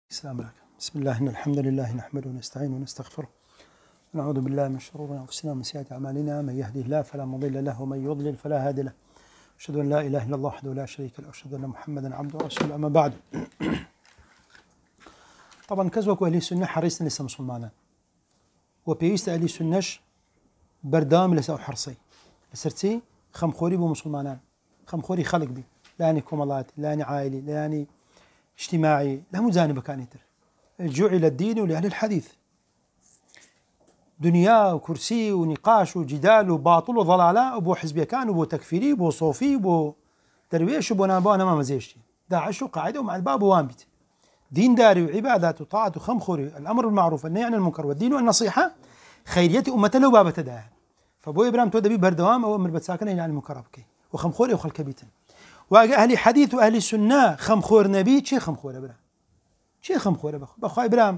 السلام عليكم. بسم الله إن الحمد لله نحمده ونستعينه ونستغفره ونعوذ بالله من شرور أنفسنا ومن سيئات أعمالنا، من يهده الله فلا مضل له ومن يضلل فلا هادي له. أشهد أن لا إله إلا الله وحده لا شريك له، وأشهد أن محمدا عبده ورسوله. أما بعد، طبعا كزوك أهل السنة حريصنا لسه مسلمانا وبيست أهل السنة بردام لسه حرصي لسرتي خمخوري بمسلمانا، خمخوري خلق بي لاني كمالات لاني عائلي لاني اجتماعي لا مجانب كانيتر جعل الدين لأهل الحديث دنيا وكرسي ونقاش وجدال وباطل وضلالة وبو حزبي كان وبو تكفيري وبو صوفي وبو درويش وبو نابانا ما مزيشتي داعش وقاعدة ومع الباب وانبت دين داري وعبادات وطاعة وخمخوري الأمر المعروف والنهي عن المنكر والدين والنصيحة خيرية أمة لو بابة تداها فبو إبراهيم تودى بي بردوام أو أمر بتساكنه عن المنكر بكي وخمخوري وخلك بيتن وأهل حديث وأهل السنة خمخور نبي شي خمخور إبراهيم شي خمخور بخوا إبراهيم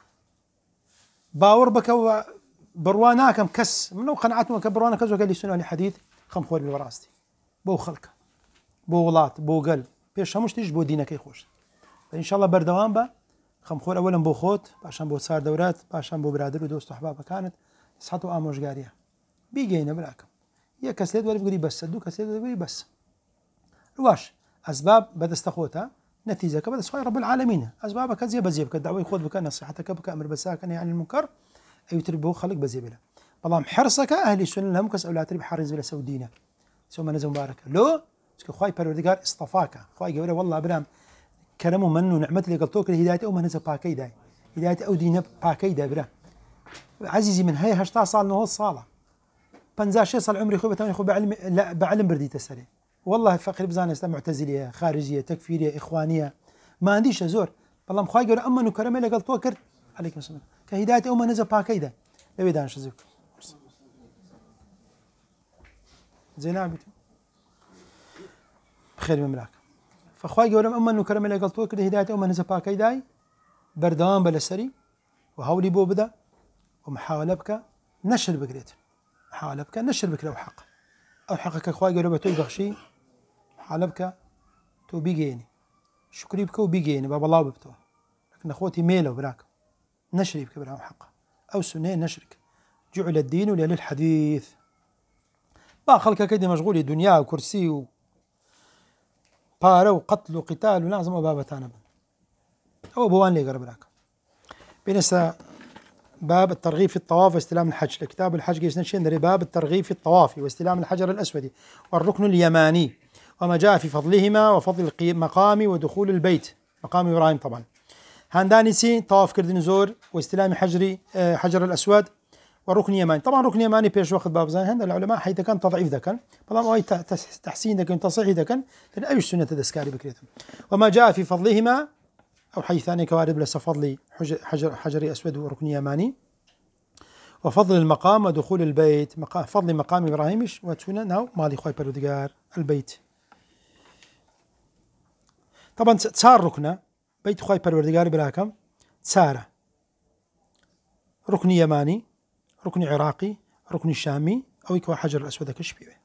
باور بك برواناكم كس منو قناعتهم كبروانا كز وقال لي السنة أهل حديث خمخور بالوراستي بو خلق بو ولات بو قلب بيش همش تيج بو دينك يخوش فإن شاء الله بردوام با خمخور أولا بو خوت باشان بو صار دورات باشان بو برادر ودوست وأحباب كانت صحته آموش قارية بيجينا براكم يا كسلت ولا بقولي بس دو كسلت ولا بقولي بس رواش أسباب بدستخوتها نتيجة كبد سخاء رب العالمين أسبابك زي بزيبك الدعوة يخوض بك نصيحتك بك أمر بساكن يعني المنكر أي تربو خلق بزيبله والله حرصك أهل السنة لهم كس أولاد تربي حارز بلا سودينا ثم نزل مبارك لو خواي بروردقار اصطفاك خواي قوله والله أبرام كرمه منه نعمة اللي قلتوك الهداية أو نزل باكي داي هداية أو دين باكي داي برا عزيزي من هاي هشتا صال نهو الصالة بنزاشي صال عمري خوي بتاني خو بعلم لا بعلم بردي تسري والله فقير بزانة اسلام معتزلية خارجية تكفيرية إخوانية ما عنديش زور والله مخواي قول أما نكرم اللي قلت وكر عليكم السلام كهداية أمة نزل باكيدا لو يدان شزوك زين عبيتو بخير مملاك فخواي قول أما نكرم اللي قلت وكر هداية أمة نزل باكيداي بردوام بلسري وهولي بو بدا ومحاولة بك نشر بقريت محاولة بك نشر بك لو حق أو حقك أخوي قالوا بتوي بخشي حالبك تو بيجيني شكري بك وبيجيني باب الله ببتوه لكن أخوتي ميلوا براك نشري بك براهم حقه أو سنة نشرك جعل الدين لأهل الحديث با خلق كده مشغول دنيا وكرسي وبارة وقتل وقتال ولازم أبابتانا أو بوان لي قرب براك بينسا باب الترغيب في الطواف واستلام الحج لكتاب الحج جيسنا شندري باب الترغيب في الطواف واستلام الحجر الأسود والركن اليماني وما جاء في فضلهما وفضل المقام ودخول البيت مقام إبراهيم طبعا هانداني سي طواف كردن زور واستلام حجر الأسود والركن اليماني طبعا ركن يماني بيش وقت باب زين هند العلماء حيث كان تضعيف ذكا طبعا أي تحسين ذكا تصحيح ذكا أي سنة تذكاري بكريتهم وما جاء في فضلهما أو حي ثاني كوارب لسه فضلي حجر أسود وركن يماني وفضل المقام ودخول البيت فضل مقام إبراهيمش وتسونا ناو مالي خواي بردقار البيت طبعا تسار ركنة بيت خواي بردقار براكم تسارة ركن يماني ركن عراقي ركن شامي أو يكوى حجر الأسود كشبيه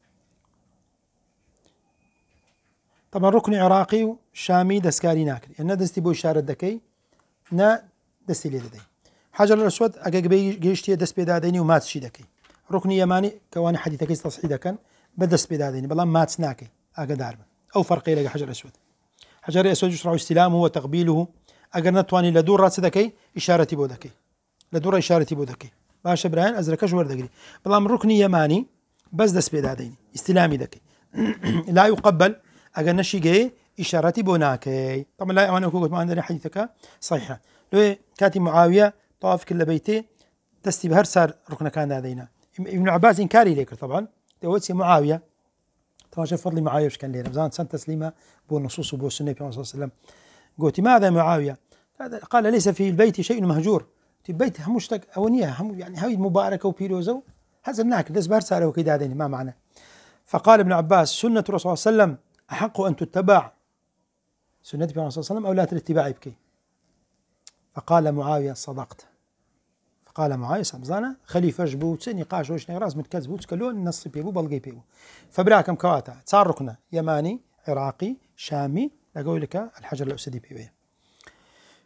طبعا ركن عراقي وشامي دسكاري ناكري أنا دستي بو إشارة دكي نا دستي لي دي حجر الأسود أجاقبي جيشتي دست بيداديني ومات شي دكي ركن يماني كواني حديثك تصحيح دكان بدست بيداديني بلا مات سناكي أقدار أو فرقي لك حجر الأسود حجر الأسود يشرع استلامه وتقبيله أجر نتواني لدور راس دكي إشارتي بو دكي لدور إشارتي بو دكي باش إبراهيم أزركش وردقري بلا من ركن يماني بس دست بيداديني استلامي دكي لا يقبل أجر نشي جاي إشارتي بوناكي طبعا لا أنا أقول ما عندنا حديثك صحيحة لو كاتي معاوية طاف كل بيته دستي بهر صار ركن كان هذينا ابن عباس إنكاري ليك طبعا توتي معاوية طبعا شوف فضل معاوية وش كان ليه رمضان سنة تسليمة بو النصوص وبو السنة صلى الله عليه وسلم قلت ماذا معاوية قال ليس في البيت شيء مهجور في البيت همشتك أونية هم يعني هاي مباركة وبيروزو هذا الناك دس بهر صار وكذا هذين ما معنى فقال ابن عباس سنة الرسول صلى الله عليه وسلم أحق أن تتبع سنة النبي صلى الله عليه وسلم أو لا الاتباع بكي فقال معاوية صدقت فقال معاوية سمزانا خليفة جبو نقاش وش نغراز متكذبو تكلون نص بيبو بلقي بيبو فبراكم كواتا صار ركنة يماني عراقي شامي أقول لك الحجر الأسودي بيبو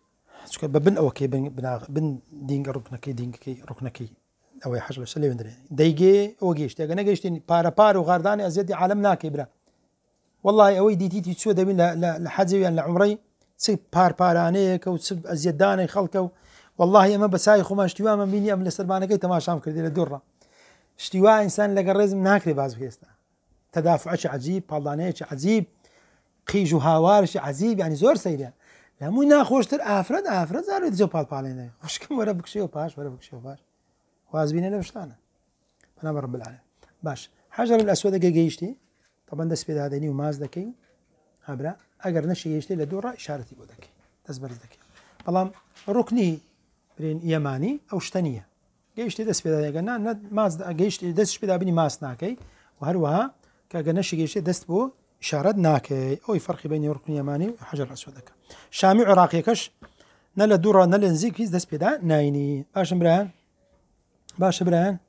ببن أو كي بن دينج ركنكي أو حاجة لسه وندري ديجي أو جيشتي أنا جيشتي بارا وغارداني أزيد عالمنا كبرى والله أوي دي تسوى ده من لحجي يعني لعمري تسب بارانيك وتسب أزيداني خلقه والله أما بسايخ وما اشتوى من بيني أم لسربانة كي تماشام كردي للدرة اشتوى إنسان لقرز من هاكري بعض فيستا تدافعش عجيب بالانيش عجيب قيجو هاوارش عجيب يعني زور سيدا لا مو ناخوشتر افرد زارو يتجو بالاني وش كم ورا بكشيو باش وازبين له شلانه انا رب العالمين باش حجر الاسود جيشتي طبعا دس في هذا نيو ماز ذكي هبرا اگر نشي جيشتي لدورة اشارتي بودك تزبر ذكي طالما ركني بين يماني او شتنيه جيشتي دس في هذا قلنا ماز جيشتي دس في هذا بني ماس ناكي وهروها كاغنش جيشتي دست بو إشارة ناكي أو فرق بين ركن يماني وحجر أسود ذاك شامي عراقي كش نلا دورة نلا نزيك كيس دس بدا نايني باش برهان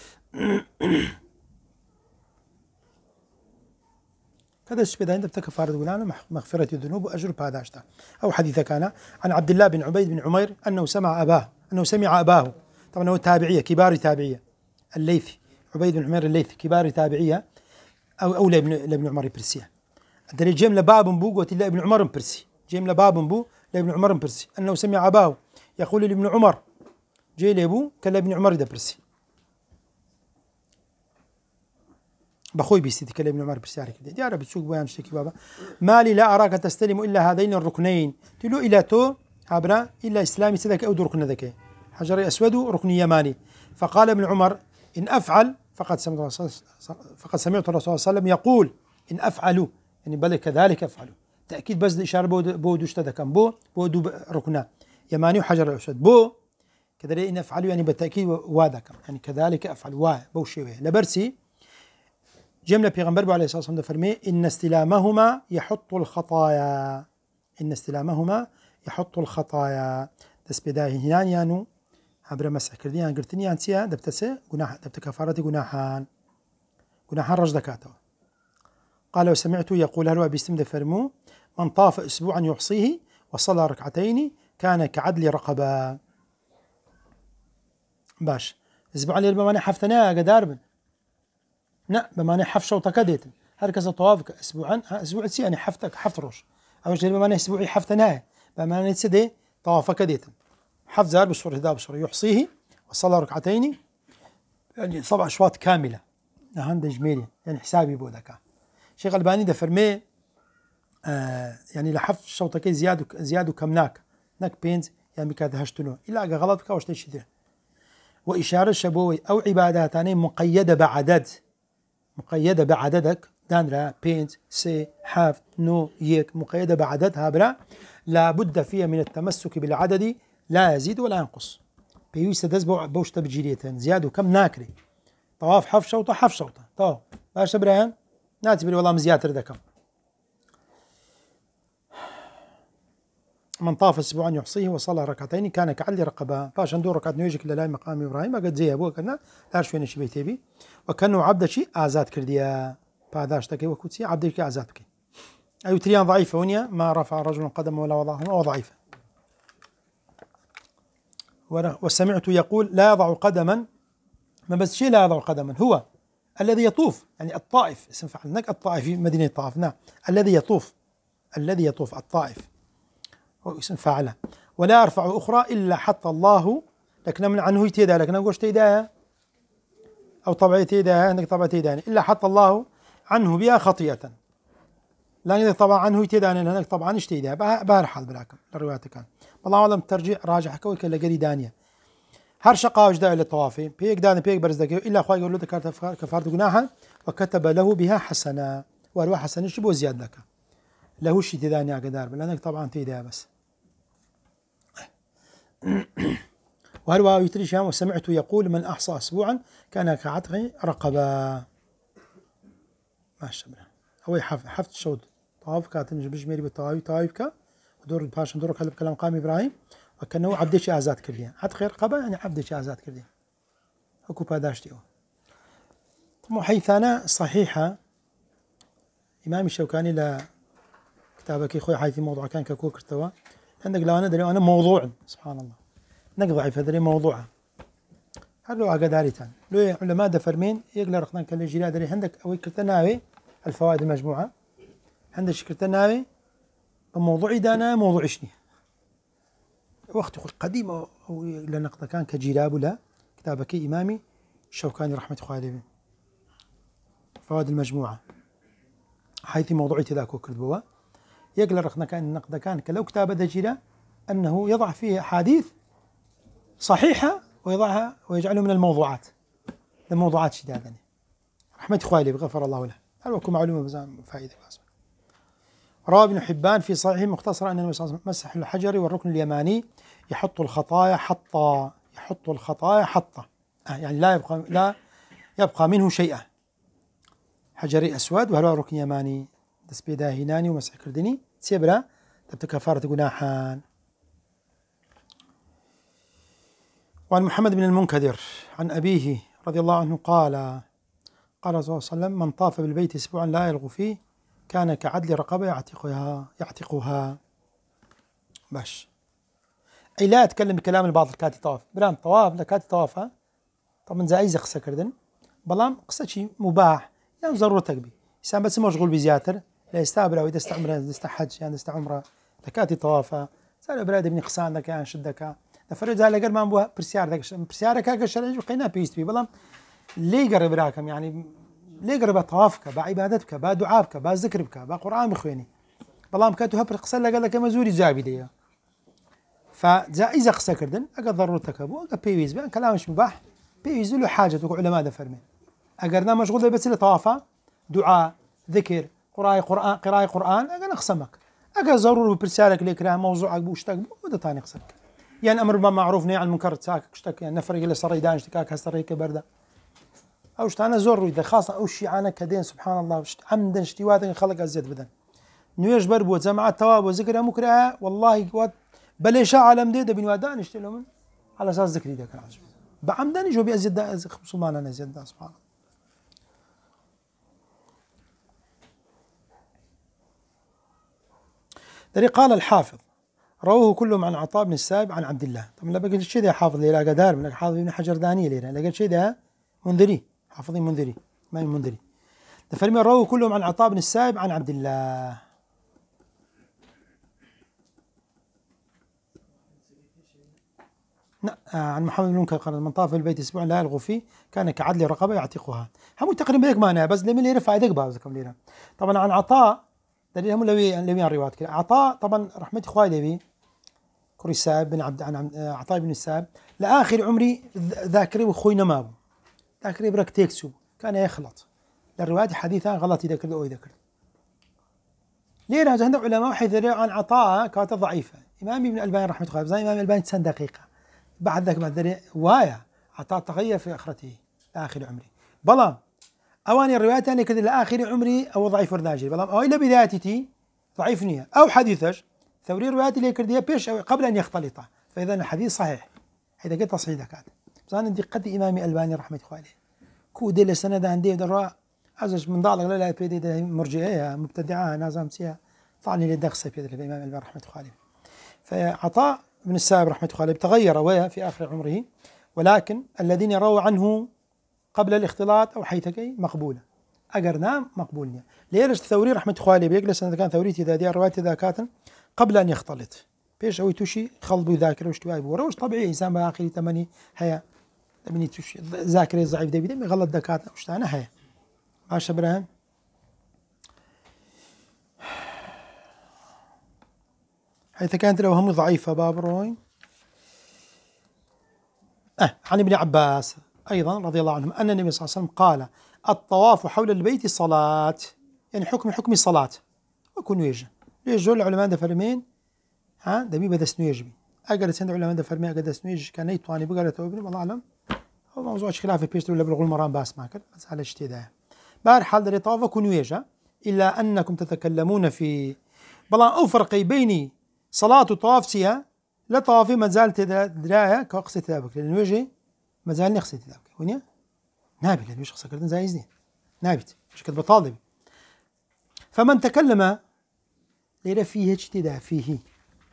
كذا السبيدا عند بتكفار الغلام مغفرة الذنوب وأجر باداشتا أو حديث كان عن عبد الله بن عبيد بن عمير أنه سمع أباه طبعا هو تابعية كبار تابعية الليثي عبيد بن عمير الليثي كبار تابعية أو لابن عمر برسيه الدليل جيم لباب بو قلت لا ابن عمر برسي جيم لباب بو لابن عمر برسي أنه سمع أباه يقول لابن عمر جي لابو كلا ابن عمر ده برسي بخوي بيستي كلا ابن عمر برسي عليك دي عرب تسوق بيان شتكي بابا مالي لا أراك تستلم إلا هذين الركنين تلو إلى تو عبرا إلا إسلامي سدك أو ركن ذكي حجر أسود ركن يماني فقال ابن عمر إن أفعل فقد سمعت الرسول صلى الله عليه وسلم يقول إن أفعلوا يعني بل كذلك أفعلوا تأكيد بس الإشارة بو اشتدى كم بو ركنا يماني وحجر الأسود بو كذلك إن أفعلوا يعني بالتأكيد وذكر يعني كذلك أفعل بو شيء لبرسي جملة بيغمبر عليه الصلاة والسلام فرمي إن استلامهما يحط الخطايا دس بداية هنان يانو عبر مسح كرديان قرتني أنتيا دبتسه جناح دبت كفارة جناحان رج دكاته قال وسمعت يقول هل بيستمد فرمو من طاف أسبوعا يحصيه وصلى ركعتين كان كعدل رقبة باش أسبوعا اللي بمعنى حفتنا قداربن لا بمعنى حف شوطة كديت هركز طوافك أسبوعا أسبوع تسي يعني حفت روش أول شيء بمعنى أسبوعي حفتنا بمعنى تسدي طوافك كديت حف زار بصور هدا بصور يحصيه وصلى ركعتين يعني 7 أشواط كاملة هذا جميل يعني حسابي بودك شيخ الباني ده فرمي يعني لحف شوطك زيادو كمناك ناك بينز يعني بكاد هشتنو إلا غلطك وش تشده وإشارة شبوي أو عباداتاني مقيدة بعددك دانرا بينز سي حاف نو يك مقيدة بعددها برا لا بد فيها من التمسك بالعدد لا يزيد ولا ينقص بيوسد دز بوش تبجيريتين زيادو كم ناكري طواف حف شوطة طواف باش ابراهيم ناتبري والله مزياتر دكم من طاف اسبوعا يحصيه وصلى ركعتين كان كعلي رقبه باش ندور ركعت نيجيك للاي مقام ابراهيم قد زي ابوه كنا لا شويه شي بيتي وكانه عبد شي ازاد كرديا بعداش تكي وكوتسي عبد شي ازاد كي اي تريان ضعيفه ونيا ما رفع رجل قدم ولا وضعهما وضعيفه وسمعت يقول لا يضع قدما ما بس شيء لا يضع قدما هو الذي يطوف يعني الطائف اسم فعل هناك الطائف في مدينة الطائف نعم الذي يطوف الطائف هو اسم فاعله ولا يرفع أخرى إلا حتى الله لكن من عنه يتيدا لكن أقول تيداها أو طبع تيداها عندك طبع تيداني إلا حتى الله عنه بها خطيئة لا يدك طبعا عنه يتيداني لأنك طبعا اشتيداها بهالحال بلاكم الروايات كان والله أعلم ترجع راجع كوي كلا قري دانية هر شقاوش دا إلى طوافي بيك داني بيك برزدك إلا أخوي يقول له كفارة جناحا وكتب له بها حسنة وأروى حسنة شبه زياد لك له شي تداني أقدار لأنك طبعا تيدها بس وهل يتري شام وسمعت يقول من أحصى أسبوعا كان كعتق رقبة ما شبه هو حفت شود طواف كاتن بجميري بالطوايفك ودور الباشا دور كلام كلام قام إبراهيم وكأنه عبدش آزاد كرديا عتق رقبة يعني عبدش آزاد كرديا أكو باداشتيو حيثانا صحيحة إمام الشوكاني لا كتابك خوي حيث موضوع كان ككو كرتوا عندك لو أنا دري أنا موضوع سبحان الله نقضي في هذا موضوعها هلو عقداريتان لو علماء دفرمين يقدر رخنا كل جيرا دري عندك أو كرتناوي الفوائد المجموعة عندك كرتناوي الموضوع دانا موضوع شني وقت قديم أو لنقطة كان كجيراب ولا كتابك إمامي الشوكاني رحمة الله عليه فوائد المجموعة حيث موضوعي تذاكو كردبوا يقدر رخنا كان النقد كان كلو كتاب دجيرة أنه يضع فيه أحاديث صحيحة ويضعها ويجعله من الموضوعات الموضوعات شدادني رحمة خوالي غفر الله له هل وكم معلومة بزام فائدة باسم روى ابن حبان في صحيحه مختصرا أن النبي صلى الله عليه وسلم مسح الحجر والركن اليماني يحط الخطايا حطا يعني لا يبقى منه شيئا حجري أسود وهو ركن يماني تسبيدا هناني ومسح كردني سيبرا تبت كفارة جناحان. وعن محمد بن المنكدر عن أبيه رضي الله عنه قال صلى الله عليه وسلم من طاف بالبيت أسبوعا لا يلغو فيه كان كعدل رقبة يعتقها باش أي لا أتكلم بكلام الباطل كاتي طواف برام طواف لكاتي طوافها طبعا زايزة قصة كردن بلام قصة شيء مباح يعني ضرورتك بي إنسان بس مشغول بزياتر لا يستعبر أو يستعمر يستحج يعني يستعمره لكاتي طوافها سأل براد ابن قصان لك يعني شدك نفرج على قرب ما بوها برسيارك هكا الشرعي قينا بيست بي بلام ليه قرب راكم يعني ليه قرب طوافك بعبادتك بدعابك بذكرك بقرآن بخويني بلام كاتو هبر قصة لك لك مزوري زابي دي فإذا قصة كردن أقا ضرورتك أبو أقا بيويز بأن كلامش مباح بيويز له حاجة تقول علماء دفرمين أقرنا مشغول بس لطوافة دعاء ذكر قراءة قرآن أقا نقسمك أقا ضروري برسالك ليكراه موضوعك بوشتك وده تاني قصدك يعني أمر بالمعروف نهي عن المنكر تساكك اشتك يعني نفر يقول سريدان اشتكاك هستريك برده أو أنا زور إذا خاصة أو شيء أنا كدين سبحان الله عمدا اشتواتك خلق أزيد بدن نيوش بربو جماعة تواب وذكرها مكرها والله بليشا عالم دي بنوادان اشتلوا من على أساس ذكري ده كان عجب بعمدان يجوا بأزيد ده مسلمان أنا أزيد ده سبحان الله. دري قال الحافظ رواه كلهم عن عطاء بن السائب عن عبد الله. طبعا لا بقول شيء ده حافظ لي لا قدار من حافظ ابن حجر داني لي لا قال شيء ده منذري حافظين منذري ما منذري فلما رواه كلهم عن عطاء بن السائب عن عبد الله. عن محمد بن منكر قال من طاف في البيت اسبوعا لا يلغو فيه كان كعدل رقبه يعتقها هم تقريبا هيك معناها بس لمن يرفع فائده بعضكم لينا. طبعا عن عطاء دليل هم لوي الروايات كده عطاء طبعا رحمه اخوي لبي كريساب بن عبد عن عطاء بن الساب لاخر عمري ذاكري وخوينا ما ذاكري برك تكسو كان يخلط الروايات حديثا غلط يذكر او يذكر ليه عند علماء حيث عن عطاء كانت ضعيفه امام ابن الباني رحمه الله زي امام الباني 9 دقيقه بعد ذاك بعد وايا عطاء تغير في اخرته لاخر عمري بلام اواني الروايات يعني كذا لاخر عمري او ضعيف ورناجي بلام او الى بدايتي ضعيف نيه او حديثش ثوري روايات اللي كرديه بيش أو قبل ان يختلط فاذا الحديث صحيح اذا قلت تصحيح ذكات بس انا دقه امام الباني رحمه الله عليه كودي السند عندي درا عزج من ضالك لا بيدي مرجئيه مبتدعه نازم سيا طعني للدخسه في الامام الباني رحمه الله عليه. فعطاء بن السائب رحمه الله عليه تغير ويا في اخر عمره ولكن الذين رووا عنه قبل الاختلاط او حيثكي مقبوله اجرنا مقبولني ليش الثوري رحمه الله عليه بيجلس كان ثوريتي اذا دي روايه ذاكات قبل ان يختلط بيش اوي توشي خلط ذاكره وش تواي وش طبيعي انسان باخر ثماني هيا ابني توشي ذاكره ضعيف ده بيدم يغلط دكاتره وش انا هيا باش ابراهيم حيث كانت لو هم ضعيفه بابروين عن ابن عباس ايضا رضي الله عنهم ان النبي صلى الله عليه وسلم قال الطواف حول البيت صلاه يعني حكم الصلاه وكن يجي العلماء ده فرمين دبي بدا سنويجبي اقل سند علماء ده فرمي اقل سنويج كان يطواني بقرة توبني والله اعلم هو موضوع خلاف بيشتري ولا بلغوا المرام باس ماكل بس على اشتداء بار حال دري طواف كن يجا الا انكم تتكلمون في بلا او فرقي بيني صلاه وطواف سيا لا طوافي ما زالت درايه كقصه تابك لان وجهي ما زال نقصه تابك ونيا نابل اللي مش قصه كردن زايزني نابت مش كتب طالب فمن تكلم ليرى فيه اجتداء فيه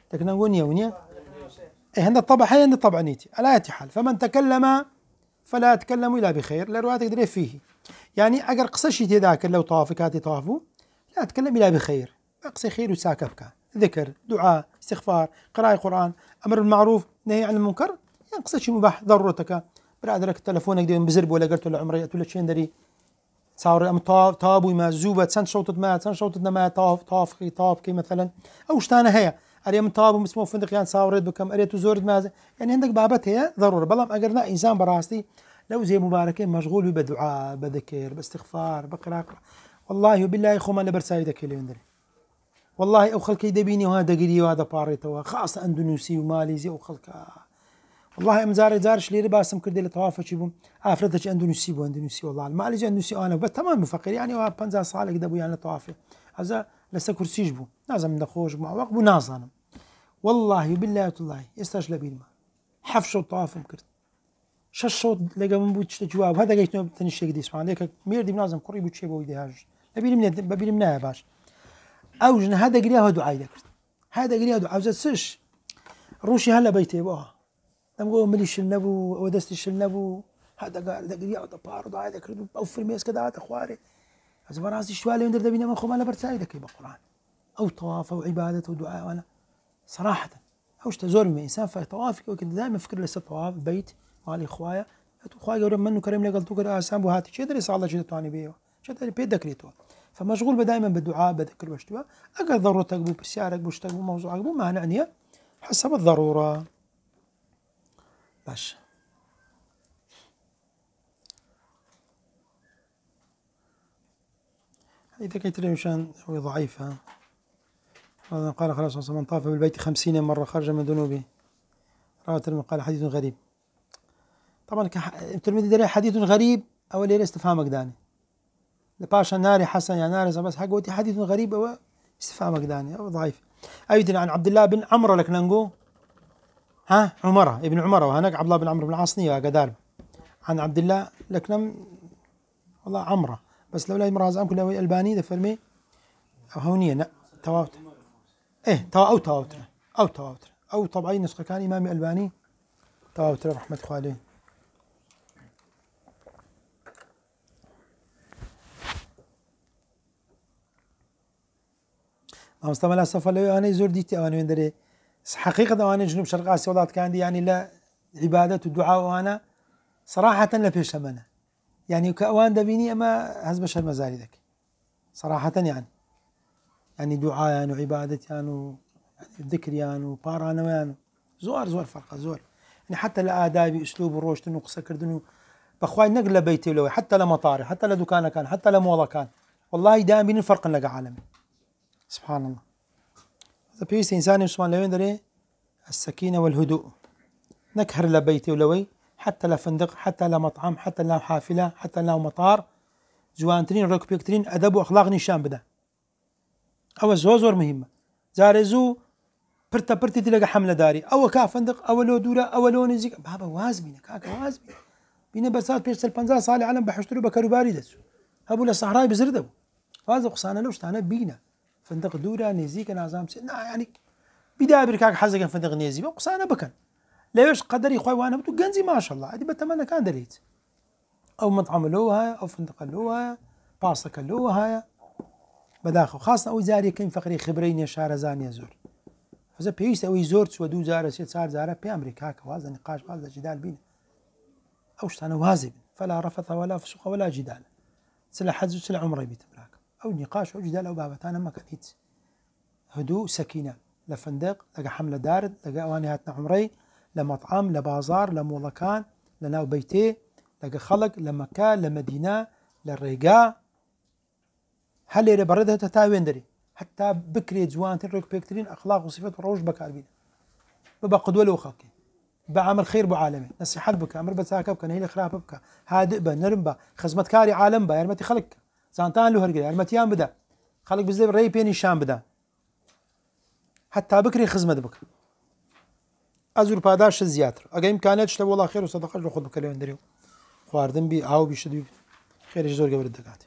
لكن نقول ونيا إيه هند الطبع هي هند الطبع نيتي على أي حال. فمن تكلم فلا يتكلم إلا بخير لرواية تقدر فيه يعني أجر قصشي ذاك لو طافكاتي طافوا لا أتكلم إلا بخير أقصي خير وساكبك ذكر دعاء استغفار قراءة قرآن أمر بالمعروف نهي عن المنكر يعني قصشي مباح ضرورتك برادرك تلفونك دي بزرب ولا قلت له عمري ولا شيء دري صار طابو ما زوبة سن شوطت ما سن شوطت ما طاف كي مثلا أو شتانا هي أريم طابو مسمو فندق يعني صاورد بكم أريتو زورد ما يعني عندك بابت هي ضرورة بلام أجرنا إنسان براستي لو زي مباركين مشغول بدعاء بذكر باستغفار بقراءة والله وبالله خو ما لبرسايدك اللي يندري والله أو خلك يدبيني وهذا قري وهذا باريتو خاصة أندونيسي وماليزي أو خلك والله زارش لي باسم كردي لطوافة شبهم أفرتش أندونيسي والله الماليزي أندونيسي أنا بس تمام مفكر يعني وبنزا صالح دبو يعني طوافة هذا لسه كرسي جبو لازم نخوش مع وقت ونازنا والله بالله والله يستاش لبين ما حفش الطواف مكرت شو لقى من بوتش جواب هذا جيت تنشيك دي سبحان الله مير دي لازم قريب وتشي بودي هاج ببين منها باش أوجن هذا قريه دعاء ذكرت هذا قريه دعاء زسش روشي هلا بيتي بوها نقول مليش النبو ودستش النبو هذا قال قريه هذا بارد هذا كردو أو في الميس كذا هذا خواري هذا براسي شوالي يندر دبينا من خو أنا برسايدك بالقرآن أو طواف أو عبادة ودعاء وأنا صراحة أوش تزور من إنسان في طوافك وكذا دائما فكر لسه طواف بيت مالي إخوايا إخوايا قرب منه كريم لي قلتو كذا سامبو هاتي شيء دري صار شيء تاني بيه شيء دري بيد ذكريته فمشغول دائما بالدعاء بذكر واشتوا أقل ضرورتك بو بسيارك بوشتك بو موضوعك بو ما نعنيه حسب الضرورة باش إذا كنت مشان هو ضعيفة قال خلاص من طاف بالبيت 50 مرة خرج من ذنوبه رواه الترمذي قال حديث غريب طبعا الترمذي دري حديث غريب أو ليه استفهامك داني لباشا ناري حسن يا ناري بس حقوتي حديث غريب أو استفهامك داني أو ضعيف أيضا عن عبد الله بن عمرو لك ننقو عمرة ابن عمرة وهناك عبد الله بن عمرو بن العاص قدار عن عبد الله لكنم والله عمرة بس لولا امرأة زعم كله الباني ده فرمي أو هونية لا تواتر أو تواتر أو طبعي نسخة كان إمامي الباني تواتر رحمة الله عليه ما مستعمل السفر لو أنا زور ديتي أو أنا من دري حقيقة أنا جنوب شرق آسيا والله كان دي يعني لا عبادة والدعاء وأنا صراحة لا فيش همنا يعني كأوان دبيني أما هزبش المزاري ذاك صراحة يعني دعاء يعني وعبادة يعني ذكر يعني وبارانو يعني زور فرقة زور يعني حتى لآدابي أسلوب الروشت نقصة كردنو بخواي نقل بيتي ولو حتى لمطاري حتى لدكانه كان حتى لموضة كان والله دائما بين الفرق لقى عالمي سبحان الله هذا بيس إنسان يسمى لوين دري السكينة والهدوء نكهر لبيتي ولوي حتى لا فندق حتى لا مطعم حتى لا حافلة حتى لا مطار جوانترين ركبيكترين أدب وأخلاق نشان بدا أو زور مهمة زارزو برتي تلقى حملة داري أو كافندق أو لو دورة أو لو نزيك بابا وازبينه كاكا وازبينه بينا بسات بيرسل بنزا صالي علم بحشترو بكروباري دسو هبو للصحراء بزردو هذا قصانا لوش تانا بينا فندق دورة نزيك نازام سنة يعني بداية بركاك حزق فندق نزيك قصانا بكن ليش قدري خوي وانا بتو جنزي ما شاء الله هذه بتمنى كان دريت او مطعم لوها او فندق لوها باسك لوها بداخل خاصة او زاري كين فقري خبرين يا شهر زاني زور فإذا بيست او زورت ودو زارة سيت صار زارة بأمريكا وهذا نقاش وهذا جدال بينا اوش انا وازب فلا رفث ولا فسوق ولا جدال سلا حج وسلا عمري بيتبراك او نقاش او جدال او بابت انا ما كنت هدوء سكينة لفندق لقى حملة دارد لقى اوانياتنا عمري لمطعم لبازار لمولكان لناو بيتي لقى خلق لمكان لمدينة للريقاء هل يري بردها تتاوين دري حتى بكري جوانتين روك بيكترين أخلاق وصفات وروج بكاربين ببا قدوة لو خلقي بعمل خير بعالمي نصيحة بك أمر بتاكبك نهيل خراب بك هادئ با نرمبا خزمت كاري عالم با يرمتي خلق زانتان له هرقل يرمتيان بدا خلق بزي ري بيني شام بدا حتى بكري خزمت بك أزور باداش زياتر أجا إمكانيات شلون والله خير وصدقة جو خذ بكلام دريو خواردن بي عاو بيشدو خير يجزور قبل الدقات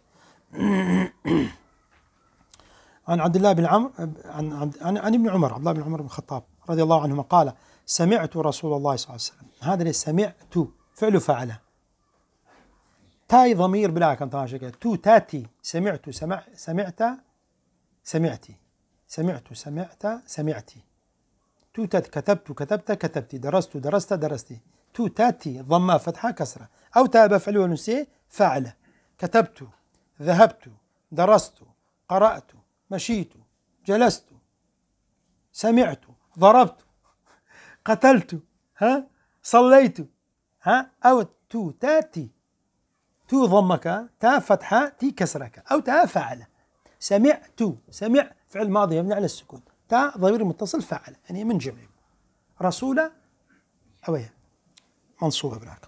عن عبد الله بن عمرو عن ابن عمر عبد الله بن عمر بن الخطاب رضي الله عنهما قال سمعت رسول الله صلى الله عليه وسلم. هذا اللي سمعت فعل فعله، تاي ضمير بلا كم تماشى تو تاتي، سمعت سمعت سمعتي، سمعت سمعتي، تو تات كتبت كتبتي، درست درستي، تو تاتي ضمة فتحة كسرة، أو تاء فعل ونسي فاعله، كتبت ذهبت درست قرأت مشيت جلست سمعت ضربت قتلت صليت أو تو تاتي، تو ضمك تاء فتحة تي كسرك، أو تاء فاعله. سمع فعل ماضي يبني على السكون، تاء ضمير متصل فاعل يعني من جمع. رسول أويه منصوبة براك،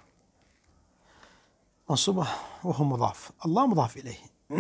منصوبة وهو مضاف، الله مضاف إليه.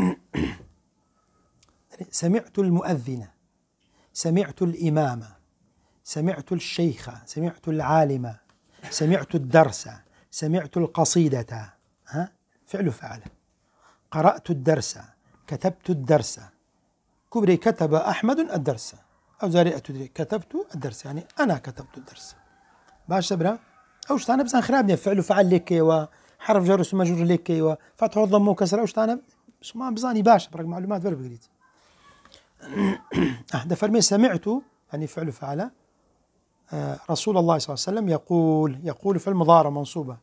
سمعت المؤذن، سمعت الإمام، سمعت الشيخ، سمعت العالم، سمعت الدرس، سمعت القصيدة، فعل فعل. قرأت الدرس، كتبت الدرس، كبري كتب أحمد الدرس، أو زاري أتدري كتبت الدرس يعني أنا كتبت الدرس. باش سبرا أوش تانا بس خرابني فعل فعل لك وحرف جر اسم مجرور لك وفتح وضم وكسر أوش تانا بس ما بزاني باش برك معلومات برك بقريت. ده فرمي سمعت يعني فعل فعل. رسول الله صلى الله عليه وسلم يقول في المضارع منصوبة،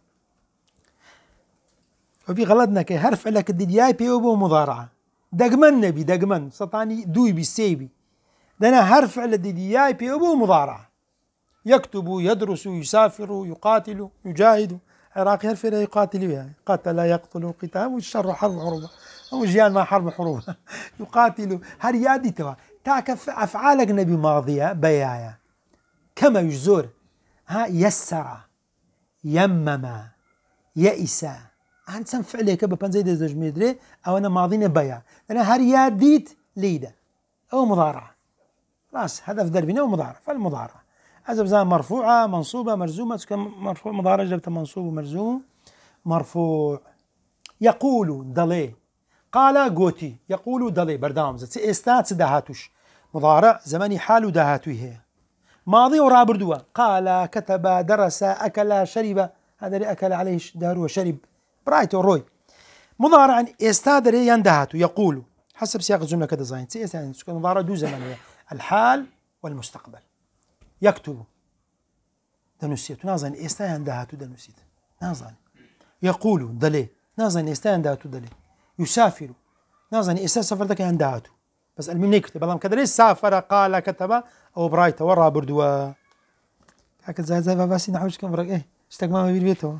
وفي غلطنا كي هرف لك الدياي بيوبو مضارعة دقمن نبي دقمن سطاني دوي بالسيبي دنا هرف على الدياي بيوبو مضارعة، يكتب يدرس يسافر يقاتل يجاهد، عراقي هرف لا يقاتل يعني قاتل يقتل قتال والشر حرب حروب أو جيان ما حرب حروب يقاتل هريادي توا تاكف أفعالك نبي ماضية بيايا كما يجزور يسر يمم يئس أنت فعلي كبا بنزيد زوج مدري أو أنا ماضينا بيا أنا هرياديت ليدا أو مضارعة خلاص هدف دربنا ومضارعة. فالمضارعة هذا بزان مرفوعة منصوبة مرزومة، مرفوع مضارع جبت منصوب ومرزوم مرفوع. يقول دلي قال قوتي، يقول دلي بردام زت استات دهاتوش مضارع زماني حال دهاتوي هي ماضي ورابردوا قال كتب درس أكل شرب، هذا اللي أكل عليه دار وشرب برايت وروي. مضارعا استادري يندهاتو يقول حسب سياق الجملة كذا زين يعني مضارع دو زمانية الحال والمستقبل. يكتب دنسيت نازن استا يندهاتو دنسيت نازن. يقول دلي نازن استا يندهاتو دلي. يسافر نازن استا سفر دك يندهاتو بس المهم يكتب بالله كذا ليش سافر قال كتب أو برايت ورا بردوا هكذا زي بس نحوش كم فرق اشتاق ما بير بيته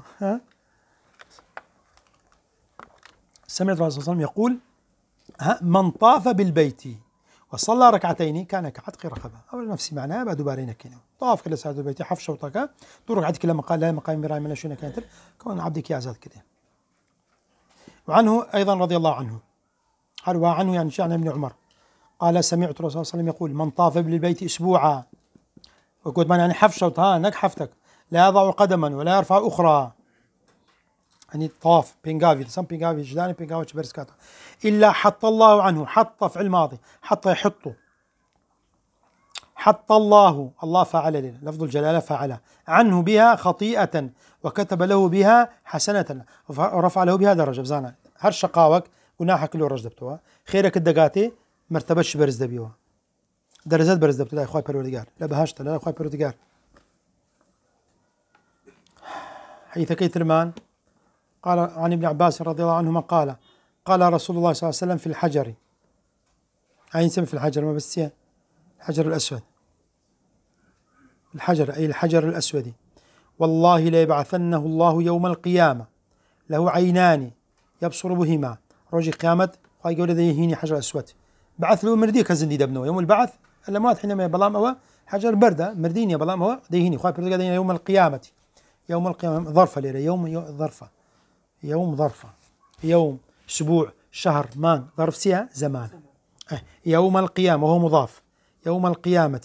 سمعت الرسول صلى الله عليه وسلم يقول من طاف بالبيت وصلى ركعتين كان كعتق رقبة، أو نفس معناها بعد بارين كينو طاف كل ساعة البيت حف شوطك دورك عندك لما قال لا مقام مراي من شنو كانت كون عبدك يا زاد كده. وعنه أيضا رضي الله عنه قال عنه يعني شأن ابن عمر قال سمعت الرسول صلى الله عليه وسلم يقول من طاف بالبيت أسبوعا، وقلت من يعني حف شوط نك حفتك لا يضع قدما ولا يرفع أخرى يعني طاف بينغافي سم بينغافي جداني بينغافي برسكاتا إلا حط الله عنه، حط في الماضي حط يحطه، حط الله فعل لنا لفظ الجلالة فعل عنه بها خطيئة وكتب له بها حسنة ورفع له بها درجة. بزانا هر شقاوك وناحك له رجل دبتوها خيرك الدقاتي مرتبش برز دبيوها درجات برز دبتو لا إخوة بيروديقار لا بهاشت لا إخوة بيروديقار حيث كيترمان قال عن ابن عباس رضي الله عنهما قال رسول الله صلى الله عليه وسلم في الحجر، أي نسمي في الحجر ما بس الحجر الأسود، الحجر أي الحجر الأسود والله ليبعثنه الله يوم القيامة له عينان يبصر بهما رجي قيامة يقول ذي يهيني حجر أسود بعث له مرديك هزندي دبنه يوم البعث الأموات حينما بلام هو حجر بردة مردين يا بلام هو ديهيني يوم القيامة يوم القيامة ظرفة ليرة يوم ظرفة يوم ظرفة يوم أسبوع شهر مان ظرف سيا زمان يوم القيامة وهو مضاف يوم القيامة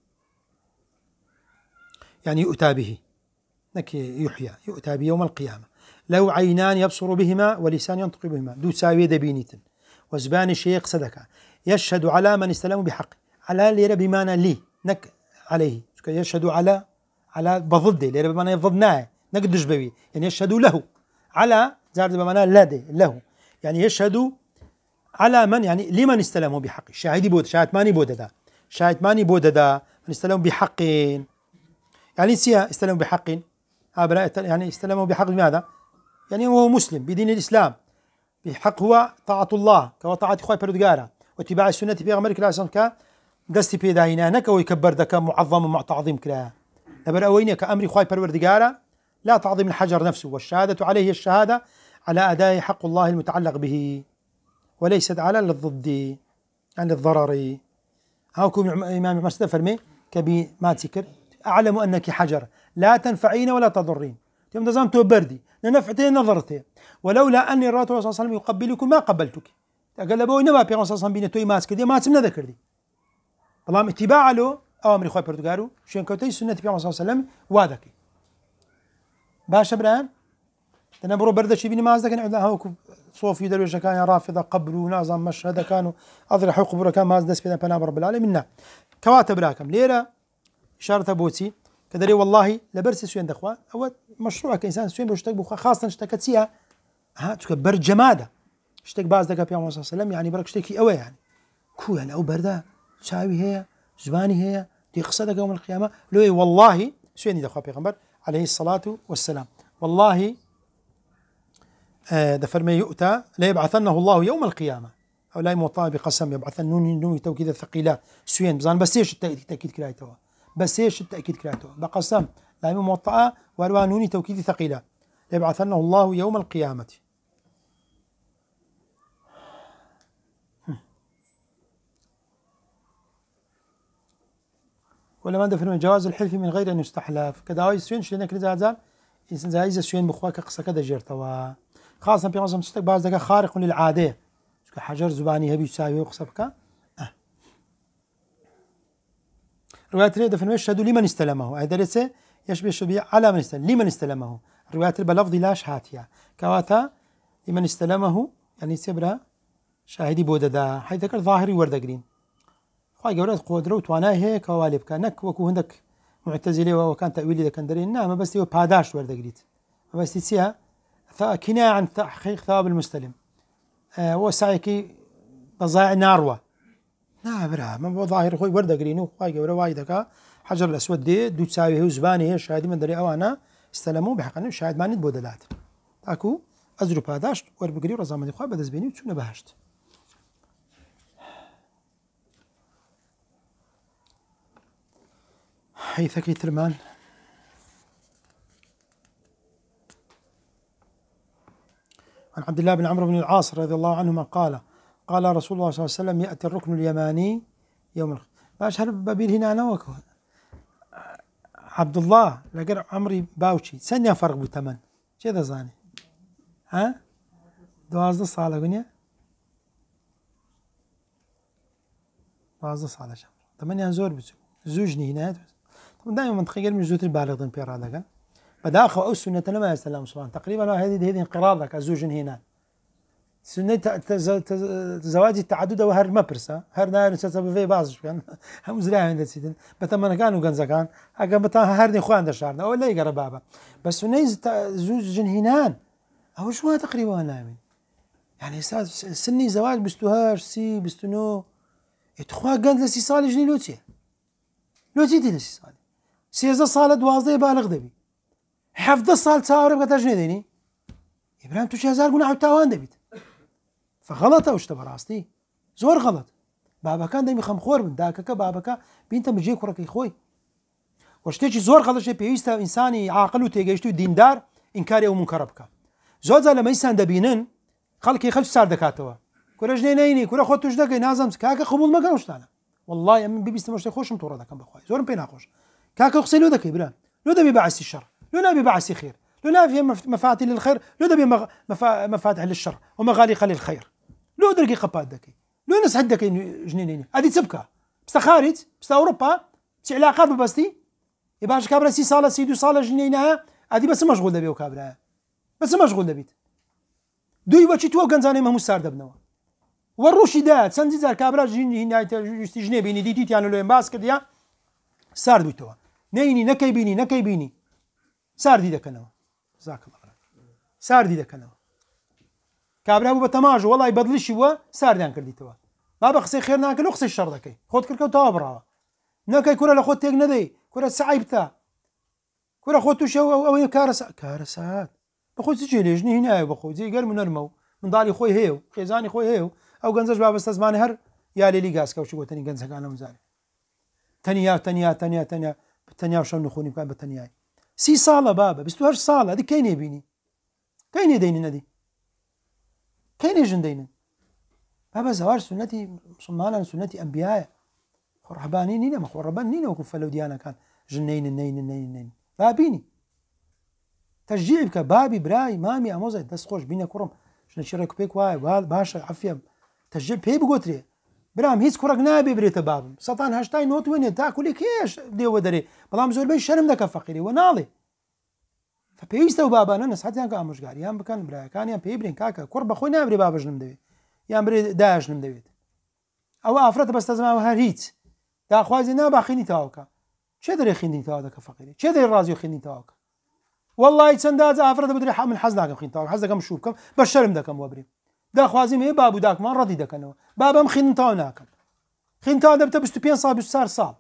يعني يؤتى به نك يحيى يؤتى به يوم القيامة له عينان يبصر بهما ولسان ينطق بهما دو ساوية دبينيت وزبان شيخ صدقة يشهد على من استلم بحق على ليرة بمعنى لي نك عليه يشهد على بضده لأن بمعنى ضدناه نقدش بوي يعني يشهد له على زارد بمعنى له يعني يشهد على من يعني لمن استلمه بحق شاهدي بود شاهد ماني بود دا من استلمه بحق يعني سيا استلمه بحق يعني استلمه بحق ماذا يعني هو مسلم بدين الإسلام بحق هو طاعة الله كطاعة إخوة بردقارة واتباع السنة في غمرك الأسلام دستي بيداينا نك ويكبر ذاك معظم ومع تعظيم كلا نبر أوينك كأمر إخوة بردقارة لا تعظيم الحجر نفسه والشهادة عليه الشهادة على أداء حق الله المتعلق به وليست على الضد يعني الضرر هاكم إمام مسجد فرمي كبي ما تذكر أعلم أنك حجر لا تنفعين ولا تضرين يوم نظامته بردي ننفعتين نظرتين ولولا أني رأيت الرسول صلى الله عليه وسلم يقبلك ما قبلتك أقلبوا إنما بيغمر صلى الله عليه وسلم بينتوي ماسك دي ما تسمنا ذكر دي بلام اتباع له أوامر إخوة بردقارو شين كوتي سنة بيغمر صلى الله عليه وسلم وادكي باشا بران تنبرو بردشي بني مازدا كان عندنا هاوكو صوفي درويشة كان رافضة قبروا نازم مشهد كانوا أضرح قبروا كان مازدا سبيدا بنام رب العالمين كواتب راكم ليرة إشارة بوتي كدري والله لبرس سوين دخوا أو مشروع كإنسان سوين بوشتك بخوا خاصة اشتكت سيها تكبر جمادة اشتك باز دقا بيعمل صلى الله عليه وسلم يعني برك اشتكي أوي يعني كو يعني أو بردة شاوي هي زباني هي دي قصة يوم القيامة لو والله سوين دخوا بيغمبر عليه الصلاة والسلام والله دفرمي يؤتى لا يبعثنه الله يوم القيامة أو لا يموطى بقسم يبعثن نون توكيد الثقيلة سوين بزان بس ايش التأكيد كرايتوا بقسم لا يموطى وروى نون توكيد ثقيلة يبعثنه الله يوم القيامة ولما دفرمي جواز الحلف من غير أن يستحلف كداوي سوين شلينك لزازال إنسان زايزة سوين بخواك قصة كذا جرتوا خاصة في معظم تشتك بعض ذلك خارق للعادة حجر زباني هبي يساوي وقصبك رواية ريدة في المشهد لمن استلمه هذا ليس يشبه الشبيه على من استلمه لمن استلمه رواية بلفظ لا شهاتها كواتا لمن استلمه يعني سبرا شاهدي بوددا حيث ذكر ظاهري وردقرين خواهي قولات قدرة وتوانا هيك ووالب كانك وكو هندك معتزلي وكان تأويلي ذا كان دارين نعم بس هو باداش وردقريت بس تسيها كناية عن تحقيق ثواب المستلم وسعيكي بضائع ناروة لا برا ما ظاهر خوي ورده قرينو خواي قوله وايدك حجر الأسود دي دو تساوي هو زباني هي شاهدي من دري أوانا استلموا بحقنا شاهد ما ند بودلات أكو أزرو باداشت وربقري ورزامني خواه بدز بيني وتسونا بهشت حيثك ترمان عن عبد الله بن عمرو بن العاص رضي الله عنهما قال رسول الله صلى الله عليه وسلم يأتي الركن اليماني يوم ما أشهر بابيل هنا نوكو عبد الله لقر عمري باوشي سنة فرق بثمن كذا زاني ها 12 ساعة قنيا 12 ساعة شهر 8 زور زوجني هنا طبعا دائما منطقيا من زوج البالغ ضمن بير هذا بدأ أخو أو سنة لما يسلم سبحان تقريبا هذه انقراضك الزوج هنا سنة زواج التعدد وهر مبرسة هر نار سبب في بعض شوان هم زراعة عند سيدنا بتمنى كانوا جنزا كان أجا بتاع هردي خوان دشارنا ولا يقرب بابا بس سنة زوج هنان أو شو تقريبا نامين يعني سني زواج بستوهاش سي بستنو يتخوا جنز لسي صالح جني لوتي دي لسي صالح سيزا صالة دوازدة بالغ دبي حفظ الصالة تاوري بقى تجني ديني إبراهيم توشي هزار قناع وتاوان دبيت فغلط أو اشتبه راستي زور غلط بابا كان دايما خمخور من داكك بابك بينت مجيك ورك خوي واشتيجي زور غلط شيء بيستا إنساني عاقل وتيجيشتو ديندار إنكاري أو منكر بك زوجة لما يسان دبينن خلك يخلف صار دكاتوا كل جنينيني كل أخوت توش دكين نازم كاك قبول ما كانوش لنا والله يا من بيبي استمشي خوش مطورة دكان بخوي زور بينا خوش كاك يغسلوا دك إبراهيم لو ده بيبعث الشر لو لا بيبعث خير لو لا في مفاتيح للخير لو ده مفاتيح للشر ومغاليق للخير لو درقي قباد دكي لو ناس عندك جنينين هذه تبكى بس خارج بس أوروبا تي علاقات ببستي يبقاش كابرا سي صالة سيدو صالة جنينها هذه بس مشغول دبي وكابرا بس مشغول دبيت دوي باتشي تو كنزاني ما مستار دبنوا والروشيدات سنزيزار كابرا جنينها جني بيني ديتي يعني لو امباس كديا صار دويتوا نینی نەکەی بینی ساردی دەکەنەوە ساردی دەکەنەوە کابرا بوو بە تەماژ وەڵی بەدڵیشی وە ساردیان کردیتەوە با بە قسەی خێر ناکەن و قسەی شەڕ دەکەی خۆت کردکەوتەوە بڕاوە نەکەی کورە لە خۆت تێک نەدەی کورە سعی بتە کورە خۆت تووشە ئەوەی کارە سەعات بەخۆی چ لێژنی هینایە بەخۆی جێ گەرم و نەرمە و منداڵی خۆی هەیە و خێزانی خۆی هەیە و ئەو گەنجەش بابەستە زمانی هەر یا لێلی گاسکەوت گوتنی گەنجەکانە مزانێ تەنیا شەو نخۆنی بکات بە تەنیای 30 ساڵە بابە 28 ساڵە دی کەی نێبینی کەی نێدەینی نەدی کەی نێژن دەینن بابە زەواج سنەتی مسلمانان سنەتی ئەنبیایە خۆڕەبانی نینە مەخۆڕەبان نینە وەکو فەلە و دیانەکان ژن نین بابینی تەشجیع بکە بابی برای مامی ئامۆزای دەست خۆش بینە کوڕم ژنە چێڕێک پێک وایە باشە عەفیە تەشجیع پێی بگۆترێ برام هیچ کوڕێک نابێ برێتە بابم 180 نۆت وێنێ تاکولی کێش دێوە دەرێ بەڵام زۆربەی شەرم دەکە فەقیری وە ناڵێ پێویستە و بابانە نەسحەتیان کە ئامۆژگاریان بکەن برایەکانیان پێی برێن کاکە کوڕ بەخۆی نابرێ بابژنم دەوێت یان برێ داژنم دەوێت ئەوە ئافرەتە بەستە زمانەوە هەر هیچ داخوازی ناباخینی تاوکە چێ دەرێ خینی تاوا دەکە فەقیری چێ دەرێ ڕازی و خینی تاوکە وەڵڵی چەندە ئافرەتە بدرێ من حەز ناکەم خین تاوە حەز دەکەم شوو بکەم بە شەرم دەکەم وە برێ داخوازیم هەیە باب و داکمان ڕەتی دەکەنەوە بابم خین تاو ناکەم خین تاوا دەبتە 25 ساڵ 24 ساڵ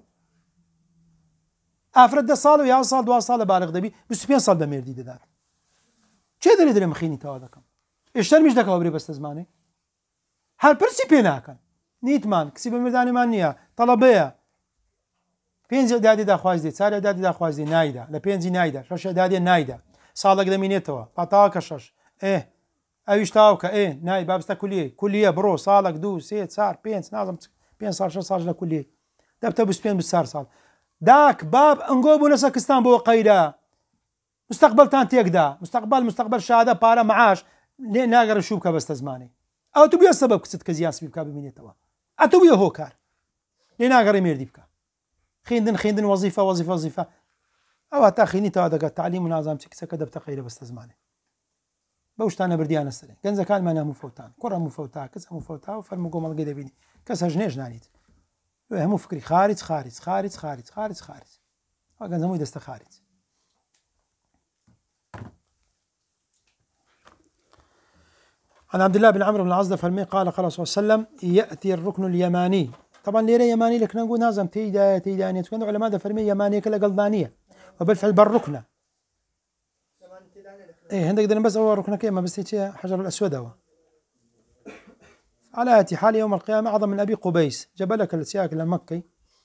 ئافرەت 10 ساڵ و 11 ساڵ 2 ساڵ لە بالغ دەبی 25 ساڵ بە مێردی دەدات چێ دەرێ دەرێ مخینی تاوا دەکەم ئێشتەرمیش دەکەوە برێ بەستە زمانێ هەر پرسی پێ ناکەن نیتمان کسی بە مردانیمان نییە تەڵەبەیە 5 دادی داخوازی 4 دادی داخوازی نایدا لە 5 نایدا 6 دادی نایدا ساڵێک دەمینێتەوە پاتاکە 6 ئەویش تاوکە نای بابستە کولیە بڕۆ ساڵێک 2 3 4 5 نازم 5 ساڵ 6 ساڵ لە کولیە دەبتە 25 ساڵ داک باب ئەنگۆ بوو لەسەر کستان بۆ قەیرە مستقبلتان تێکدا مستقبل شادە پارە معاش لێ ناگەڕە شوو بکە بەستە زمانی ئەو تو بێ سەبەب کچت کە زیاسبی بکە ببینێتەوە ئەتو بێ هۆکار لێ ناگەڕێ مێردی بکە خوێندن وەزیفە ئەوە تا خینیتەوە دەگات تعلیم و نازام چ کچەکە دەبتە قەیرە بەستە زمانی بەو شتانە بردیانە سەرێ گەنجەکانمان هەموو فەوتان کوڕ هەموو فەوتا کەس هەموو فەوتا و فەرمو کۆمەڵگەی دەبینی کەس هەژنێژ نانیت هەموو فکری خارج ئەو گەنج هەمووی دەستە خارج عن عبد الله بن عمرو بن العاص فرمي قال صلى الله عليه وسلم يأتي الركن اليماني طبعا ليرة يماني لك نقول نازم تيدانية تكون علماء فرمي يمانية كلا قلبانية وبالفعل بالركنة عندك دنا بس أول ركنة كيما بس هي حجر الأسود هو على آتي حال يوم القيامة أعظم من أبي قبيس جبلك السياك لمكي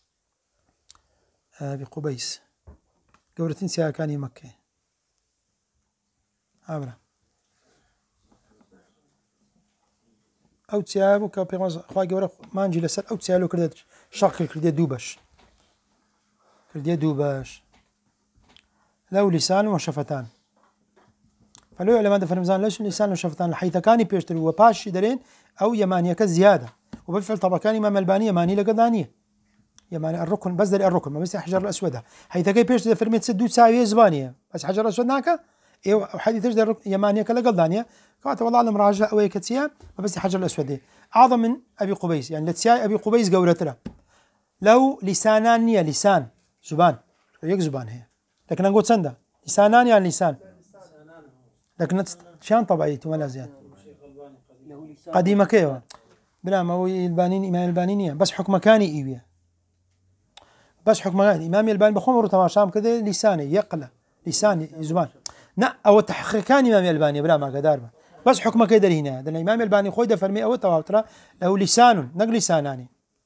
أبي قبيس قورتين سياكاني مكي عبره ئەو چیا بوو کە پێخوای گەورە مانجی لەسەر ئەو چیالۆ کردێت شەقی کردێت دوو بەش لەو لیسان و شەفتان فەلۆ ئەلەمان دەفەرمزان لەش لیسان و شەفتان لە حەیتەکانی پێشتر و پاشی دەرێن ئەو یەمانیەکە زیادە و بەفعل طەبەکانی ئیمام ئەلبانی یەمانی لەگەڵدانیە یەمانی الركن بەس دەری الركن مەبەستی حەجەر الأسودە حەیتەکەی پێشتر دەفەرمێت دوو چاوی زبانیە بەس حەجەر الأسود ناکە ئێوە حەدیثش یەمانیەکە لەگەڵدانیە كاتب والله على مراجعة أو كتيا بس حجر الأسود أعظم من أبي قبيس يعني لتسيا أبي قبيس قولتنا لو لسانان نية لسان زبان يك زبان هي لكن نقول سندا لسانان يعني لسان لكن شان طبيعي ولا زين قديمة كيوا بلا ما هو البانين إمام البانينية بس حكم مكاني إيويا بس حكم مكاني إمام الباني بخمر تماشام كذا لساني يقلى لساني زبان لا أو تحقيقان إمام الباني بلا ما قدار بس حكمه كيدر هنا لأن الإمام الباني خوي فرمي أو تواتر له لسان نقل لساناني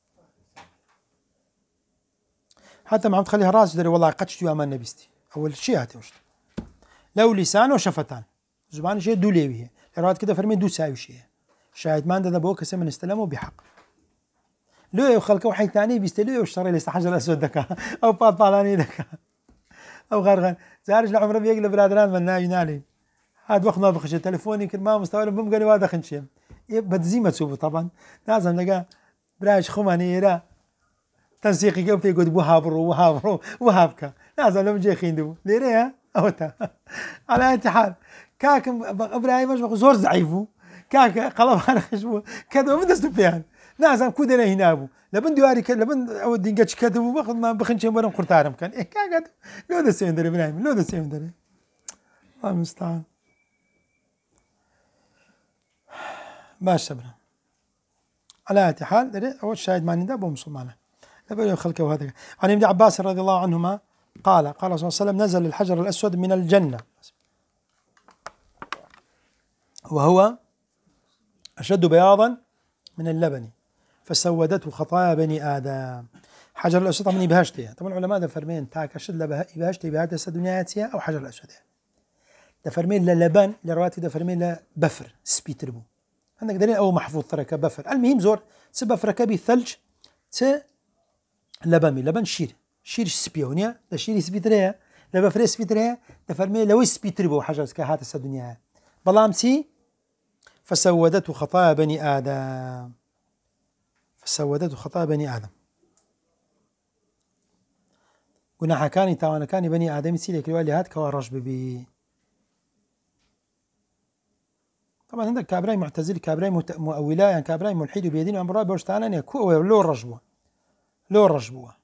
حتى ما عم تخليها راس دري والله قدشت يا أمان نبيستي أول شيء هاتوشت له لسان وشفتان زبان شيء دوليويه الروايات كده فرمي دو ساوي شيء شاهد ما عندنا بوك اسم من استلمه بحق لو يخلك وحي ثاني بيستلو واشتري لي حجر الأسود دكا أو باطالاني دكا أو غرغن زارج لعمره بيقلب برادران من ناجي هاد وقت ما بخش تليفوني كل ما مستوى بمقالي وادا خنشيم بتزيمة تشوفه طبعا لازم لقى براش خماني را تنسيقي كيف يقول وهابرو وهابكا لازم لما جاي خيندو ليريها اوتا على اي حال كاك ابراهيم مش زور ضعيفو كاك قلب انا خشبو كذا ما بدس بيان نازم كودنا هنا أبو لبن دواري لبن أو دينجاتش كذبوا باخذ ما بخنش مرة قرطارم كان إيه كذا لو ده سيندري إبراهيم لو ده سيندري الله المستعان. باش سبنا على أي حال أول شاهد ما ندى بوم صمانة نبي خلقه وهذا. عن ابن عباس رضي الله عنهما قال صلى الله عليه وسلم نزل الحجر الأسود من الجنة وهو أشد بياضا من اللبن فسودته خطايا بني آدم. حجر الأسود طبعا يبهشتها طبعا العلماء ده فرمين تاك أشد يبهشتها بهذا الدنيا أو حجر الأسود ده فرمين للبن لرواتي ده فرمين لبفر سبيتربو عندك دليل أو محفوظ ترك بفر المهم زور سبفر كبي ثلج ت لبن شير سبيونيا ده شير سبيتريا لبفر سبيتريا ده فرمين لو سبيتربو حجر كهات الدنيا بلامسي فسودته خطايا بني آدم فسودته خطايا بني آدم قلنا حكاني تاوانا كان بني آدم يصير كلوالي هات كوارج ببي. طبعا عندك كابراي معتزلي كابراي مؤولا يعني كابراي ملحد بيدين أمراء بوشتانا يعني لو الرجبوه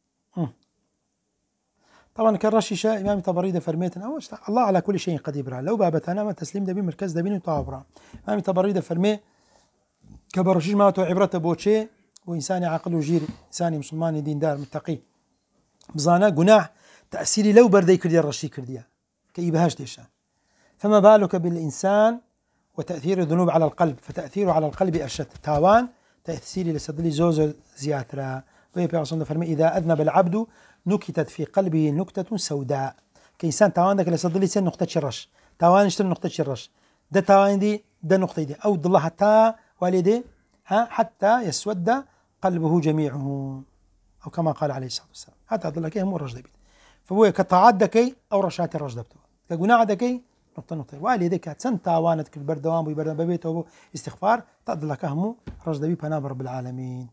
طبعا كالرشيشة إمام طبريدة فرميتنا الله على كل شيء قدير لو بابتنا ما تسليم دبي مركز دبين وطابرا إمام طبريدة فرمي كبرشيش ما تو عبرته بوشي وإنساني عاقل وجير إنساني مسلماني دين دار متقي بزانا جناح تأثيري لو بردي كرديا الرشي كرديا كيبهاش ديشان فما بالك بالإنسان وتأثير الذنوب على القلب فتأثيره على القلب أشد تاوان تأثيري لصدلي زوز زياترا ويبقى عصنا فرمي إذا أذنب العبد نكتت في قلبه نكتة سوداء كإنسان تاوان ذاك لصدلي سن نقطة شرش تاوان اشتري نقطة شرش ده تاوان دي ده نقطة دي أو الله حتى والدي حتى يسود قلبه جميعه أو كما قال عليه الصلاة والسلام حتى الله كي هم الرجل بيت فهو كتعاد دكي أو رشات الرجل بتوع كجناع دكي نقطة والديك هتسن تاوانت كل بردوام ويبردوام ببيته استغفار تقدر لك همو رجل بيت بنام رب العالمين.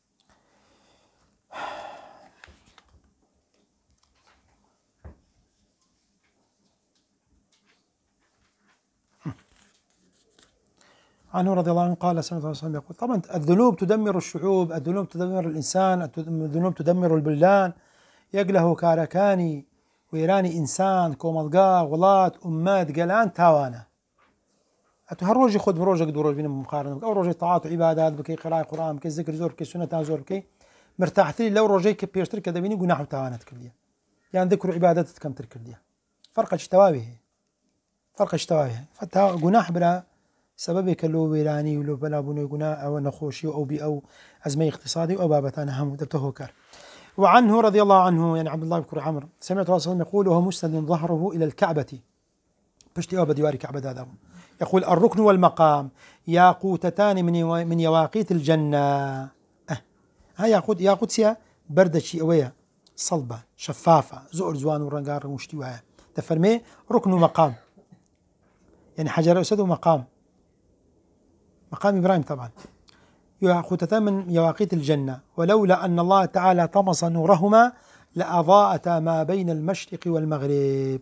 عنه رضي الله عنه قال صلى الله عليه وسلم يقول طبعا الذنوب تدمر الشعوب الذنوب تدمر الإنسان الذنوب تدمر البلدان يقله كاركاني ويراني إنسان كومالقا غلات أمات قلان تاوانا هالروج خد بروجك دروج بين مقارنة أو روج طاعات وعبادات بكي قراءة قرآن بكي ذكر زور بكي سنة زور بكي مرتاحتي لو روجي كبيشتر كذا بيني قناح تاوانات كردية يعني ذكر عبادات كم تركردية فرق اشتوابه فجناح بلا سبب كلو ويراني ولو بلا بنو جناح أو نخوشي أو بي أو أزمة اقتصادي أو بابتانا هم دبته كار. وعنه رضي الله عنه يعني عبد الله بن عمرو سمعت رسول الله يقول وهو مستند ظهره إلى الكعبة بشتي أبا ديواري كعبة هذا يقول الركن والمقام ياقوتتان من يواقيت الجنة هاي ياقوت سيا بردة شيئوية صلبة شفافة زؤر زوان ورنقار مشتوية تفرمي ركن ومقام يعني حجر أسد ومقام إبراهيم طبعا ياقوتتان من يواقيت الجنة ولولا أن الله تعالى طمس نورهما لأضاءتا ما بين المشرق والمغرب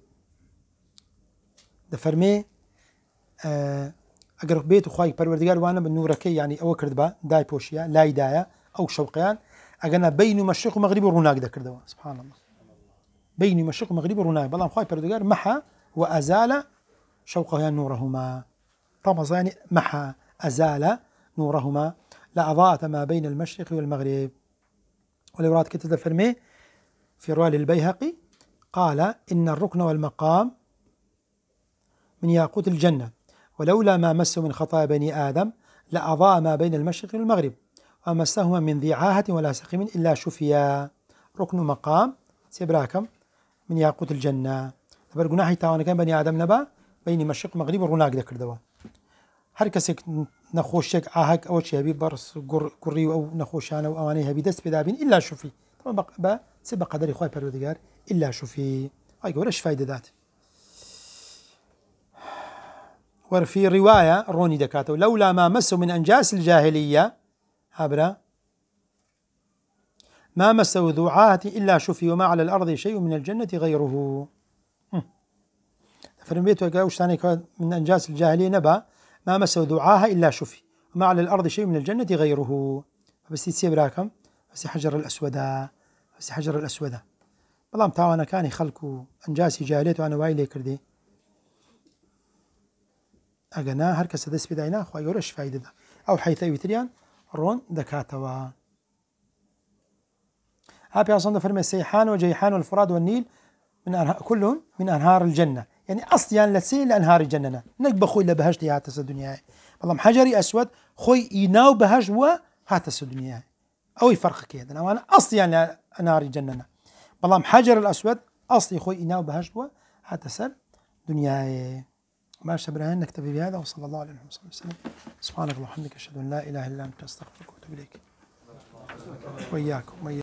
دفرمي أقرب بيت وخاي پروردگار وانا من نوركي يعني أو كردبا داي بوشيا لا دايا أو شوقيان أجنا بين مشرق ومغرب وروناق ده كردوا سبحان الله بين مشرق ومغرب وروناق بلام خاي پروردگار محى وأزال شوقها نورهما طمس يعني محى أزال نورهما لأضاءت ما بين المشرق والمغرب. ولورات كتب فرمي في رواية البيهقي قال إن الركن والمقام من ياقوت الجنة ولولا ما مسه من خطايا بني آدم لأضاء ما بين المشرق والمغرب ومسهما من ذي عاهة ولا سقم إلا شفيا. ركن مقام سيبراكم من ياقوت الجنة تبر جناحي تاوانا كان بني آدم نبا بين مشرق ومغرب ورناق ذكر دوا هر كسك نخوشك عاهك أو شيء هبي برس قري أو نخوشانا أو أواني هبي دست بدابين إلا شفي طبعا بقى سبق قدري خواي پروردگار إلا شفي هاي ولاش فايدة ذات. وفي رواية روني دكاتو لولا ما مسه من أنجاس الجاهلية هبرا ما مسه ذو عاهة إلا شفي وما على الأرض شيء من الجنة غيره. فرميتو وش ثاني من أنجاس الجاهلية نبا ما مسه ذو عاهة إلا شفي ما على الأرض شيء من الجنة غيره. بس يتسيب راكم بس حجر الأسودة بس حجر الأسودة بەڵام تاوانەکانی خەڵک و ئەنجاسی جاهلیەت وانە وای لێ کردی ئەگەنا هەر کەسە دەست پێداینا خی گەورە شفای دەدا ئەو حەیتەوی تریان ڕۆن دەکاتەوە. پیاسەندە فەرمێ سەیحان وجەیحان والفرات والنیل كل من أنهار الجنة، يعني أصليان لسي لأنهار الجنة نك بخوي لبهجت هاتس الدنيا، والله حجري أسود خوي يناو بهج وهاتس الدنيا أو يفرق كذا وأنا أصليان لأنهار الجنة، والله حجر الأسود أصلي خوي يناو بهج وهاتس الدنيا. ما شبرهن نكتفي بهذا وصلى الله عليه وسلم. سبحانك اللهم وبحمدك أشهد أن لا إله إلا أنت أستغفرك وأتوب إليك. وإياكم.